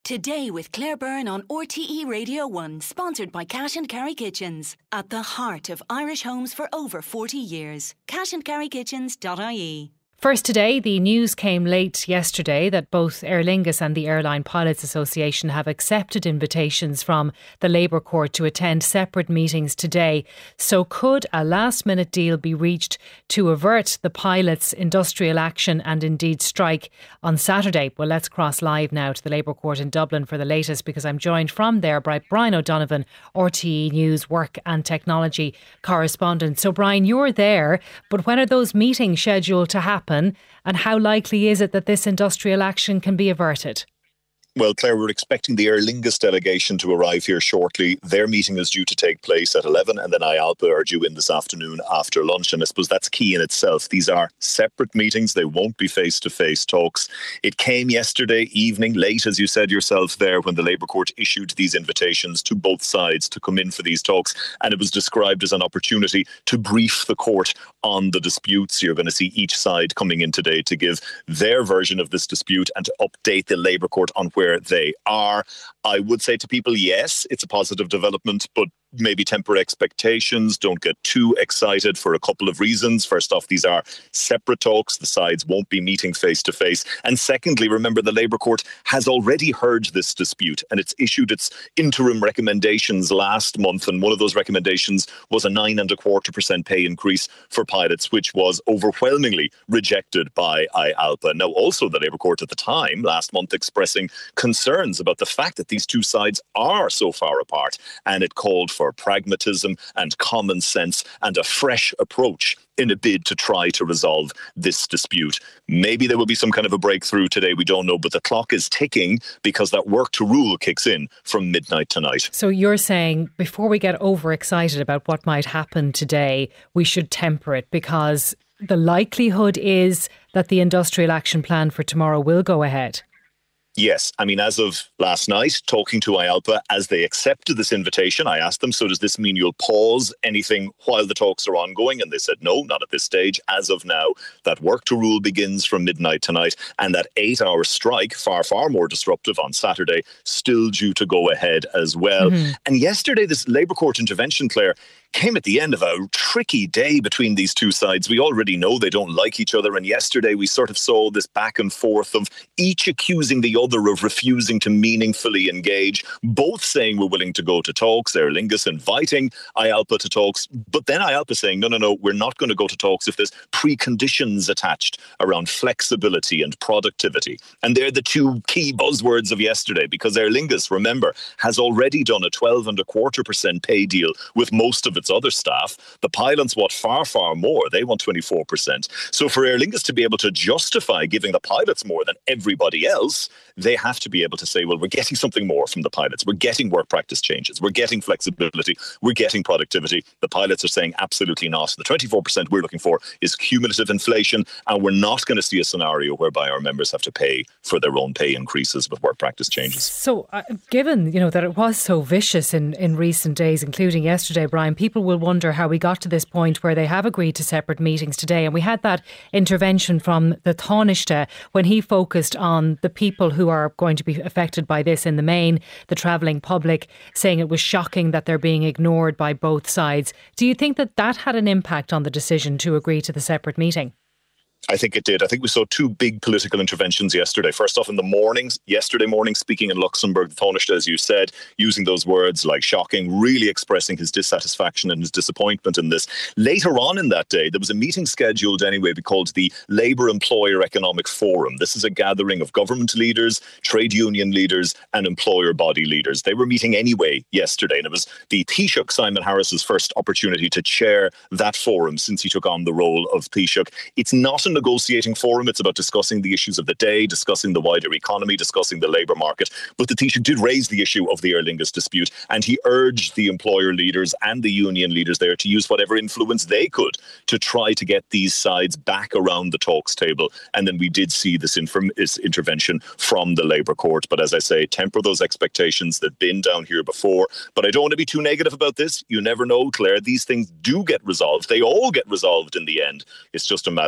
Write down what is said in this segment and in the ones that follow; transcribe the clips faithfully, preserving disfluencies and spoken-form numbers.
Today with Claire Byrne on R T E Radio one, sponsored by Cash and Carry Kitchens. At the heart of Irish homes for over forty years. cash and carry kitchens dot I E. First today, the news came late yesterday that both Aer Lingus and the Airline Pilots Association have accepted invitations from the Labour Court to attend separate meetings today. So could a last-minute deal be reached to avert the pilots' industrial action and indeed strike on Saturday? Well, let's cross live now to the Labour Court in Dublin for the latest, because I'm joined from there by Brian O'Donovan, R T E News Work and Technology correspondent. So Brian, you're there, but when are those meetings scheduled to happen? And how likely is it that this industrial action can be averted? Well, Claire, we're expecting the Aer Lingus delegation to arrive here shortly. Their meeting is due to take place at eleven, and then I A L P A are due in this afternoon after lunch. And I suppose that's key in itself. These are separate meetings. They won't be face-to-face talks. It came yesterday evening, late, as you said yourself there, when the Labour Court issued these invitations to both sides to come in for these talks. And it was described as an opportunity to brief the court on the disputes. You're going to see each side coming in today to give their version of this dispute and to update the Labour Court on where they are. I would say to people, yes, it's a positive development, but maybe temper expectations. Don't get too excited for a couple of reasons. First off, these are separate talks. The sides won't be meeting face to face. And secondly, remember, the Labour Court has already heard this dispute and it's issued its interim recommendations last month. And one of those recommendations was a nine and a quarter percent pay increase for pilots, which was overwhelmingly rejected by I A L P A. Now, also the Labour Court at the time, last month, expressing concerns about the fact that these two sides are so far apart, and it called for pragmatism and common sense and a fresh approach in a bid to try to resolve this dispute. Maybe there will be some kind of a breakthrough today, we don't know, but the clock is ticking because that work to rule kicks in from midnight tonight. So you're saying before we get overexcited about what might happen today, we should temper it, because the likelihood is that the industrial action plan for tomorrow will go ahead. Yes. I mean, as of last night, talking to I A L P A, as they accepted this invitation, I asked them, so does this mean you'll pause anything while the talks are ongoing? And they said, no, not at this stage. As of now, that work to rule begins from midnight tonight, and that eight-hour strike, far, far more disruptive on Saturday, still due to go ahead as well. Mm-hmm. And yesterday, this Labour Court intervention, Claire, came at the end of a tricky day between these two sides. We already know they don't like each other. And yesterday we sort of saw this back and forth of each accusing the other of refusing to meaningfully engage, both saying we're willing to go to talks. Aer Lingus inviting I A L P A to talks, but then I A L P A saying, no, no, no, we're not going to go to talks if there's preconditions attached around flexibility and productivity. And they're the two key buzzwords of yesterday, because Aer Lingus, remember, has already done a twelve and a quarter percent pay deal with most of its other staff. The pilots want far, far more. They want twenty-four percent. So for Aer Lingus to be able to justify giving the pilots more than everybody else, they have to be able to say, well, we're getting something more from the pilots. We're getting work practice changes. We're getting flexibility. We're getting productivity. The pilots are saying absolutely not. The twenty-four percent we're looking for is cumulative inflation, and we're not going to see a scenario whereby our members have to pay for their own pay increases with work practice changes. So uh, given, you know, that it was so vicious in, in recent days, including yesterday, Brian, people People will wonder how we got to this point where they have agreed to separate meetings today. And we had that intervention from the Taoiseach when he focused on the people who are going to be affected by this in the main, the travelling public, saying it was shocking that they're being ignored by both sides. Do you think that that had an impact on the decision to agree to the separate meeting? I think it did. I think we saw two big political interventions yesterday. First off, in the mornings, yesterday morning, speaking in Luxembourg, the Taoiseach, as you said, using those words like shocking, really expressing his dissatisfaction and his disappointment in this. Later on in that day, there was a meeting scheduled anyway called the Labour Employer Economic Forum. This is a gathering of government leaders, trade union leaders and employer body leaders. They were meeting anyway yesterday, and it was the Taoiseach, Simon Harris's first opportunity to chair that forum since he took on the role of Taoiseach. It's not a negotiating forum. It's about discussing the issues of the day, discussing the wider economy, discussing the labour market. But the Taoiseach did raise the issue of the Aer Lingus dispute, and he urged the employer leaders and the union leaders there to use whatever influence they could to try to get these sides back around the talks table. And then we did see this, inform- this intervention from the Labour Court. But as I say, temper those expectations. They've been down here before. But I don't want to be too negative about this. You never know, Claire. These things do get resolved. They all get resolved in the end. It's just a matter of how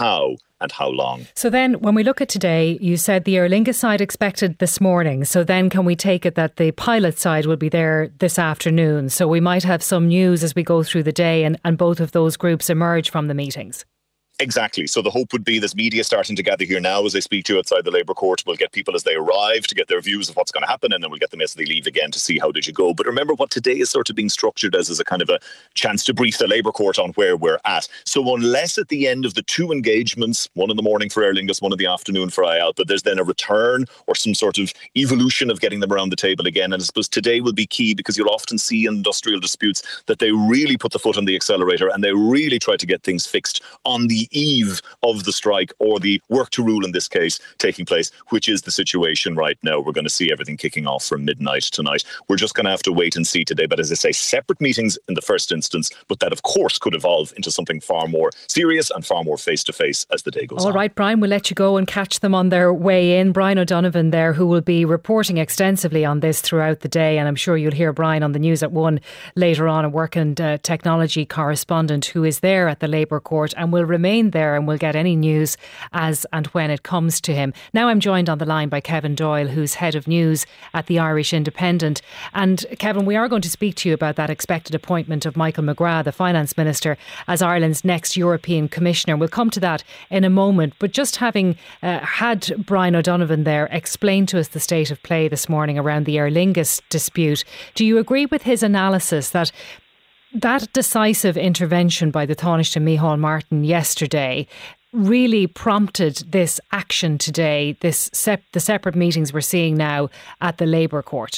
how and how long. So then when we look at today, you said the Aer Lingus side expected this morning. So then can we take it that the pilot side will be there this afternoon? So we might have some news as we go through the day and, and both of those groups emerge from the meetings. Exactly. So the hope would be there's media starting to gather here now as I speak to you outside the Labour Court. We'll get people as they arrive to get their views of what's going to happen, and then we'll get them as they leave again to see how did you go. But remember, what today is sort of being structured as is a kind of a chance to brief the Labour Court on where we're at. So unless at the end of the two engagements, one in the morning for Aer Lingus, one in the afternoon for I A L P A, there's then a return or some sort of evolution of getting them around the table again. And I suppose today will be key, because you'll often see in industrial disputes that they really put the foot on the accelerator and they really try to get things fixed on the eve of the strike, or the work to rule in this case taking place, which is the situation right now. We're going to see everything kicking off from midnight tonight. We're just going to have to wait and see today. But as I say, separate meetings in the first instance, but that of course could evolve into something far more serious and far more face-to-face as the day goes on. All right, Brian, we'll let you go and catch them on their way in. Brian O'Donovan there, who will be reporting extensively on this throughout the day, and I'm sure you'll hear Brian on the news at one later on, a work and uh, technology correspondent who is there at the Labour Court and will remain there, and will get any news as and when it comes to him. Now I'm joined on the line by Kevin Doyle, who's head of news at the Irish Independent. And Kevin, we are going to speak to you about that expected appointment of Michael McGrath, the Finance Minister, as Ireland's next European Commissioner. We'll come to that in a moment. But just having uh, had Brian O'Donovan there explain to us the state of play this morning around the Aer Lingus dispute, do you agree with his analysis that that decisive intervention by the Taoiseach Micheál Martin yesterday really prompted this action today, this sep- the separate meetings we're seeing now at the Labour Court?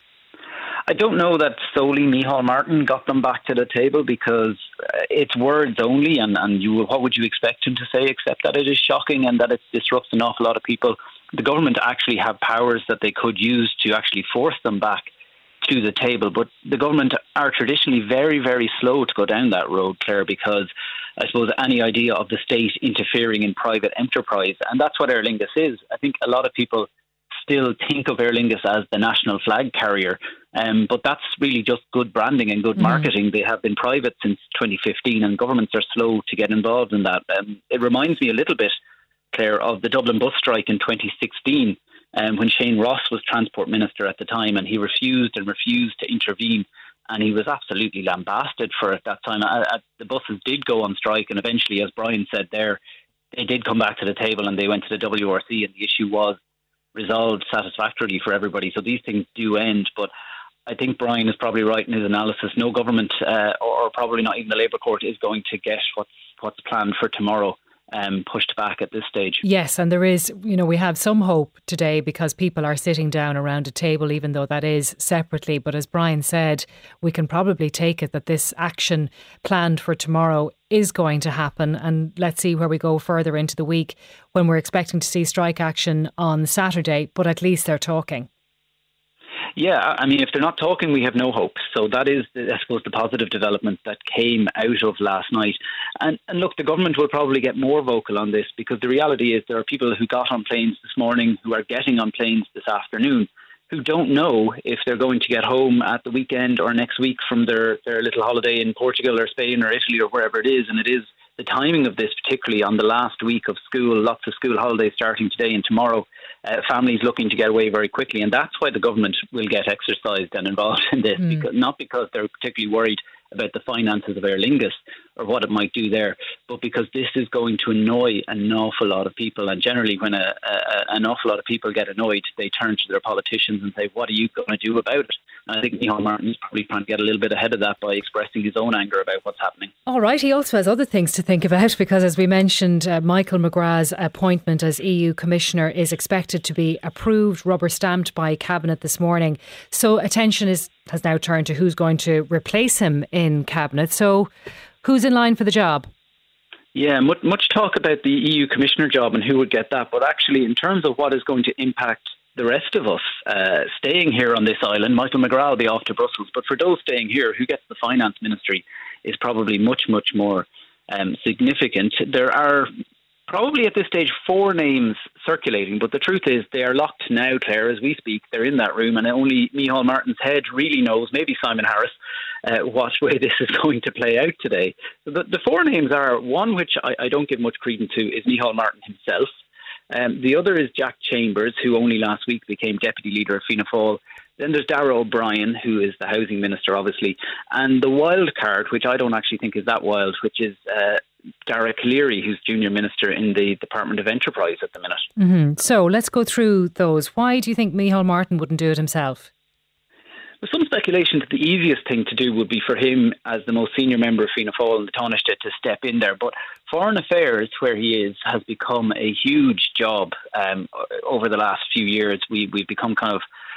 I don't know that solely Micheál Martin got them back to the table, because it's words only, and, and you, what would you expect him to say except that it is shocking and that it disrupts an awful lot of people. The government actually have powers that they could use to actually force them back to the table, but the government are traditionally very, very slow to go down that road, Claire, because I suppose any idea of the state interfering in private enterprise, and that's what Aer Lingus is. I think a lot of people still think of Aer Lingus as the national flag carrier, um, but that's really just good branding and good marketing. Mm. They have been private since twenty fifteen, and governments are slow to get involved in that. Um, it reminds me a little bit, Claire, of the Dublin bus strike in twenty sixteen, um, when Shane Ross was Transport Minister at the time, and he refused and refused to intervene, and he was absolutely lambasted for it that time. Uh, uh, the buses did go on strike, and eventually, as Brian said there, they did come back to the table and they went to the W R C, and the issue was resolved satisfactorily for everybody. So these things do end, but I think Brian is probably right in his analysis. No government, uh, or, or probably not even the Labour Court, is going to get what's, what's planned for tomorrow Um, pushed back at this stage. Yes, and there is, you know, we have some hope today because people are sitting down around a table, even though that is separately. But as Brian said, we can probably take it that this action planned for tomorrow is going to happen. And let's see where we go further into the week, when we're expecting to see strike action on Saturday, but at least they're talking. Yeah, I mean, if they're not talking, we have no hope. So that is, I suppose, the positive development that came out of last night. And, and look, the government will probably get more vocal on this, because the reality is there are people who got on planes this morning, who are getting on planes this afternoon, who don't know if they're going to get home at the weekend or next week from their, their little holiday in Portugal or Spain or Italy or wherever it is. And it is the timing of this, particularly on the last week of school, lots of school holidays starting today and tomorrow, uh, families looking to get away very quickly. And that's why the government will get exercised and involved in this, mm. because not because they're particularly worried about the finances of Aer Lingus or what it might do there, but because this is going to annoy an awful lot of people. And generally when a, a, an awful lot of people get annoyed, they turn to their politicians and say, what are you going to do about it? And I think Micheál Martin is probably trying to get a little bit ahead of that by expressing his own anger about what's happening. All right, he also has other things to think about, because as we mentioned, uh, Michael McGrath's appointment as E U Commissioner is expected to be approved, rubber stamped by Cabinet this morning. So attention is has now turned to who's going to replace him in Cabinet. So who's in line for the job? Yeah, much, much talk about the E U Commissioner job and who would get that. But actually, in terms of what is going to impact the rest of us uh, staying here on this island, Michael McGrath will be off to Brussels. But for those staying here, who gets the Finance Ministry is probably much, much more um, significant. There are probably at this stage four names circulating, but the truth is they are locked now, Claire, as we speak. They're in that room, and only Micheál Martin's head really knows, maybe Simon Harris, uh, what way this is going to play out today. The, the four names are, one which I, I don't give much credence to is Micheál Martin himself. Um, the other is Jack Chambers, who only last week became deputy leader of Fianna Fáil. Then there's Darragh O'Brien, who is the housing minister, obviously. And the wild card, which I don't actually think is that wild, which is uh, Dara Calleary, who's junior minister in the Department of Enterprise at the minute. Mm-hmm. So let's go through those. Why do you think Micheál Martin wouldn't do it himself? There's some speculation that the easiest thing to do would be for him, as the most senior member of Fianna Fáil and the Taoiseach, to step in there. But foreign affairs, where he is, has become a huge job um, over the last few years. We, we've become kind of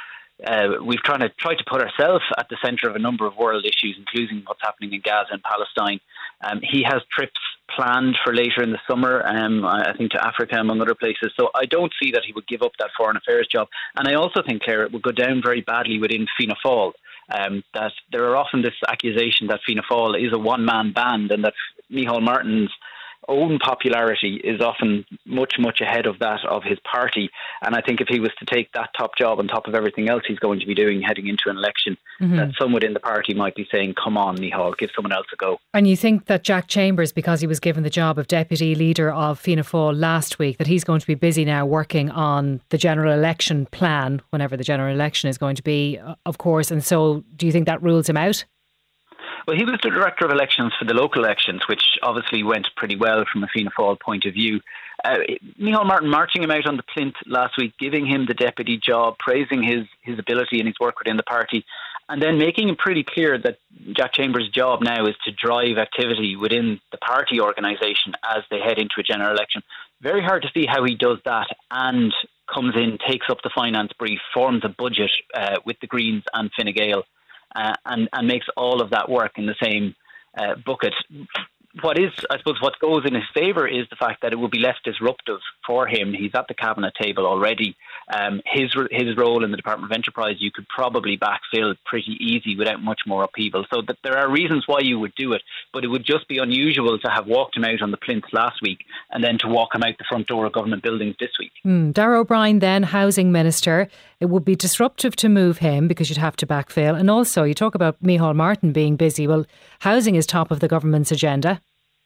Uh, we've tried to try to put ourselves at the centre of a number of world issues, including what's happening in Gaza and Palestine. Um, he has trips planned for later in the summer, um, I think to Africa, among other places. So I don't see that he would give up that foreign affairs job. And I also think, Claire, it would go down very badly within Fianna Fáil. Um, that there are often this accusation that Fianna Fáil is a one-man band, and that Micheál Martin's own popularity is often much, much ahead of that of his party. And I think if he was to take that top job on top of everything else he's going to be doing heading into an election, mm-hmm. that some within the party might be saying, come on, Micheál, give someone else a go. And you think that Jack Chambers, because he was given the job of deputy leader of Fianna Fáil last week, that he's going to be busy now working on the general election plan, whenever the general election is going to be, of course. And so do you think that rules him out? Well, he was the director of elections for the local elections, which obviously went pretty well from a Fianna Fáil point of view. Uh, Micheál Martin marching him out on the plinth last week, giving him the deputy job, praising his, his ability and his work within the party, and then making it pretty clear that Jack Chambers' job now is to drive activity within the party organisation as they head into a general election. Very hard to see how he does that and comes in, takes up the finance brief, forms a budget uh, with the Greens and Fine Gael. Uh, and, and makes all of that work in the same uh, bucket. What is, I suppose, what goes in his favour is the fact that it will be less disruptive for him. He's at the cabinet table already. Um, his his role in the Department of Enterprise, you could probably backfill pretty easy without much more upheaval. So that there are reasons why you would do it, but it would just be unusual to have walked him out on the plinth last week and then to walk him out the front door of government buildings this week. Mm, Darragh O'Brien, then housing minister. It would be disruptive to move him because you'd have to backfill. And also, you talk about Micheál Martin being busy. Well, housing is top of the government's agenda.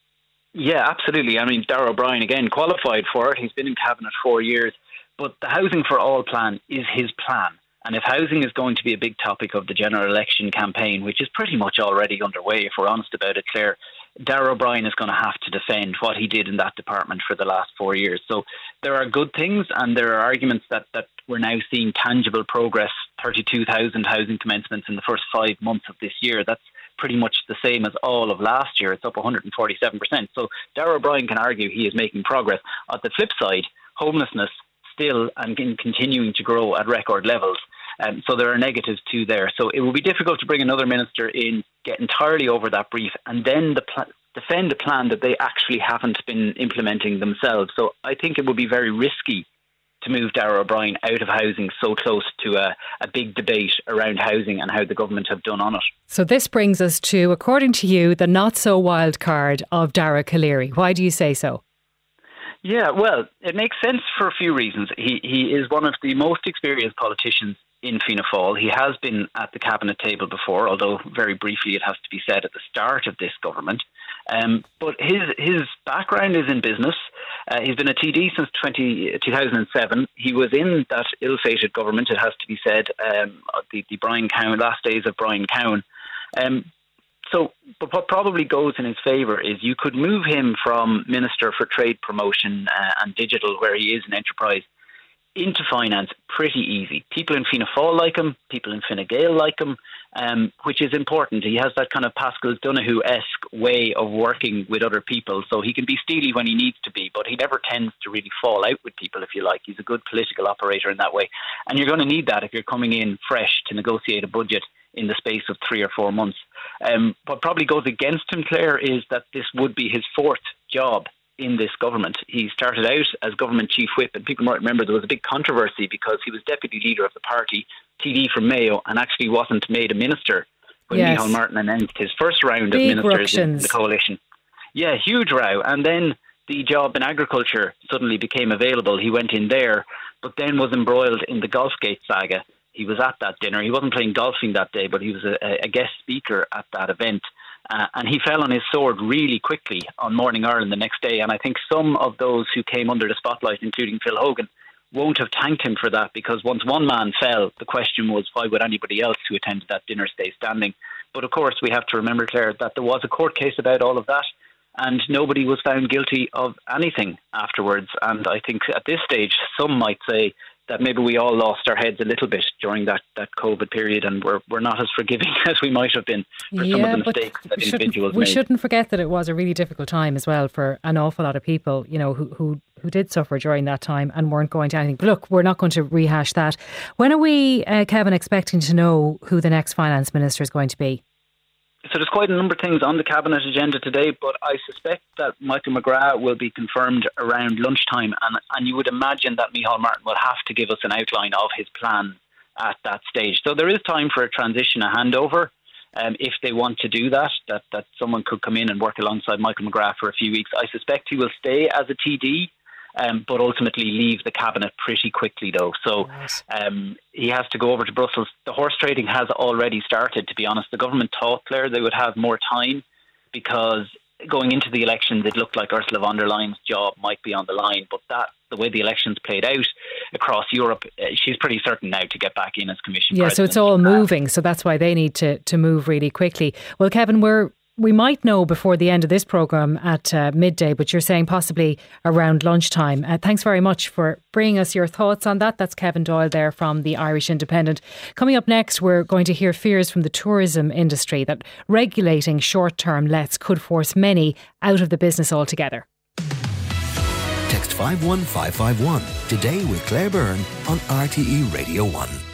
Yeah, absolutely. I mean, Darragh O'Brien, again, qualified for it. He's been in cabinet four years. But the Housing for All plan is his plan. And if housing is going to be a big topic of the general election campaign, which is pretty much already underway, if we're honest about it, Claire, Darragh O'Brien is going to have to defend what he did in that department for the last four years. So there are good things, and there are arguments that, that we're now seeing tangible progress, thirty-two thousand housing commencements in the first five months of this year. That's pretty much the same as all of last year. It's up one hundred forty-seven percent. So Darragh O'Brien can argue he is making progress. On the flip side, homelessness still and continuing to grow at record levels. Um, so there are negatives too there. So it will be difficult to bring another minister in, get entirely over that brief, and then the pl- defend a plan that they actually haven't been implementing themselves. So I think it would be very risky to move Darragh O'Brien out of housing so close to a, a big debate around housing and how the government have done on it. So this brings us to, according to you, the not so wild card of Dara Calleary. Why do you say so? Yeah, well, it makes sense for a few reasons. He he is one of the most experienced politicians in Fianna Fáil. He has been at the cabinet table before, although very briefly it has to be said at the start of this government. Um, but his his background is in business. Uh, he's been a T D since two thousand seven. He was in that ill-fated government, it has to be said, um, the, the Brian Cowan, last days of Brian Cowan. Um, so, but what probably goes in his favour is you could move him from Minister for Trade Promotion uh, and Digital, where he is in Enterprise, into finance pretty easy. People in Fianna Fáil like him, people in Fine Gael like him, um, which is important. He has that kind of Pascal Donoghue-esque way of working with other people, so he can be steely when he needs to be, but he never tends to really fall out with people, if you like. He's a good political operator in that way. And you're going to need that if you're coming in fresh to negotiate a budget in the space of three or four months. Um, what probably goes against him, Claire, is that this would be his fourth job in this government. He started out as government chief whip, and people might remember there was a big controversy because he was deputy leader of the party, T D from Mayo, and actually wasn't made a minister when yes. Micheál Martin announced his first round big of ministers ructions. in the coalition. Yeah, huge row. And then the job in agriculture suddenly became available. He went in there, but then was embroiled in the Golfgate saga. He was at that dinner. He wasn't playing golfing that day, but he was a, a guest speaker at that event. Uh, and he fell on his sword really quickly on Morning Ireland the next day. And I think some of those who came under the spotlight, including Phil Hogan, won't have thanked him for that, because once one man fell, the question was, why would anybody else who attended that dinner stay standing? But of course, we have to remember, Claire, that there was a court case about all of that, and nobody was found guilty of anything afterwards. And I think at this stage, some might say that maybe we all lost our heads a little bit during that, that COVID period, and we're we're not as forgiving as we might have been for yeah, some of the mistakes that individuals we made. We shouldn't forget that it was a really difficult time as well for an awful lot of people, you know, who who who did suffer during that time and weren't going to anything. But look, we're not going to rehash that. When are we, uh, Kevin, expecting to know who the next finance minister is going to be? So there's quite a number of things on the Cabinet agenda today, but I suspect that Michael McGrath will be confirmed around lunchtime, and, and you would imagine that Micheál Martin will have to give us an outline of his plan at that stage. So there is time for a transition, a handover, um, if they want to do that, that, that someone could come in and work alongside Michael McGrath for a few weeks. I suspect he will stay as a T D, Um, but ultimately leave the Cabinet pretty quickly, though. So um, he has to go over to Brussels. The horse trading has already started, to be honest. The government thought, Claire, they would have more time, because going into the elections, it looked like Ursula von der Leyen's job might be on the line. But that, the way the elections played out across Europe, uh, she's pretty certain now to get back in as Commission yeah, President. So it's all moving. So that's why they need to, to move really quickly. Well, Kevin, we're We might know before the end of this programme at uh, midday, but you're saying possibly around lunchtime. Uh, thanks very much for bringing us your thoughts on that. That's Kevin Doyle there from the Irish Independent. Coming up next, we're going to hear fears from the tourism industry that regulating short-term lets could force many out of the business altogether. Text five one five five one today with Claire Byrne on R T E Radio one.